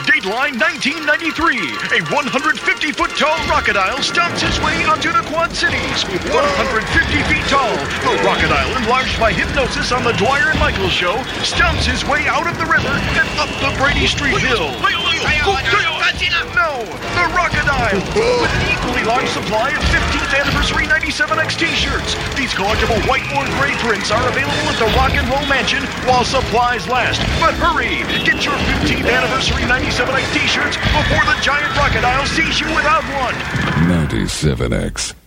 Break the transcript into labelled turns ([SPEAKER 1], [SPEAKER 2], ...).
[SPEAKER 1] Dateline 1993. A 150-foot tall crocodile stomps his way onto the Quad Cities. 150 feet tall, the crocodile, enlarged by hypnosis on the Dwyer and Michaels show, stomps his way out of the river and up the Brady Street Hill. No, the Crocodile, with an equally large supply of 15th Anniversary 97X t-shirts. These collectible white or gray prints are available at the Rock and Roll Mansion while supplies last. But hurry, get your 15th Anniversary 97X t-shirts before the giant crocodile sees you without one.
[SPEAKER 2] 97X.